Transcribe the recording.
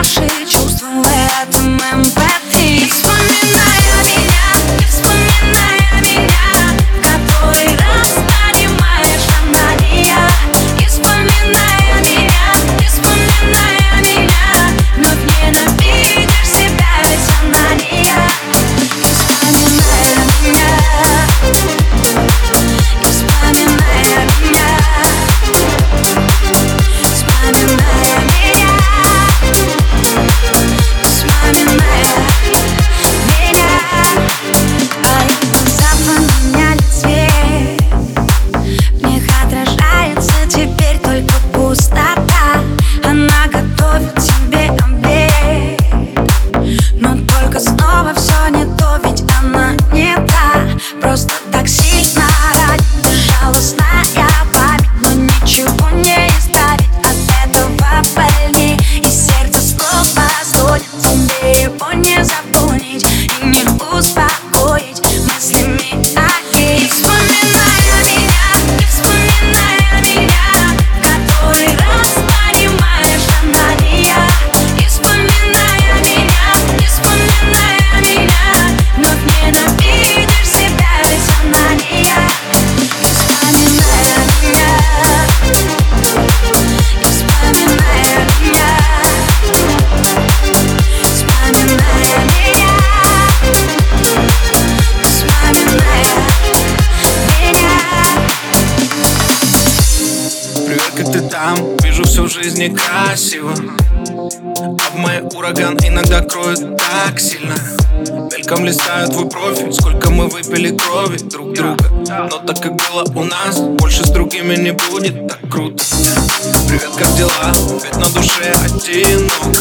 наши чувства в этом MP3. Вспоминая меня, который раз понимаешь, она не я. И вспоминая меня, вновь ненавидишь себя, ведь она не я. Она готовит тебе обед, но только снова все не то, ведь она не та. Просто так сильно ранит безжалостная память, но ничего не исправить от этого больней. И сердце снова стонет, тебе его не запомнить и не успокоить мыслями о ней. Вспоминая меня, который раз понимаешь, она не я. И вспоминая меня, вновь ненавидишь себя, ведь она не я. Вспоминая меня, вспоминая меня, вспоминая меня, вспоминая меня. Привет, как ты там? Вижу, все в жизни красиво, а в моей ураган иногда кроет так сильно. Мельком листаю твой профиль, сколько мы выпили крови друг друга. Но так как было у нас, больше с другими не будет так круто. Привет, как дела? Ведь на душе одиноко.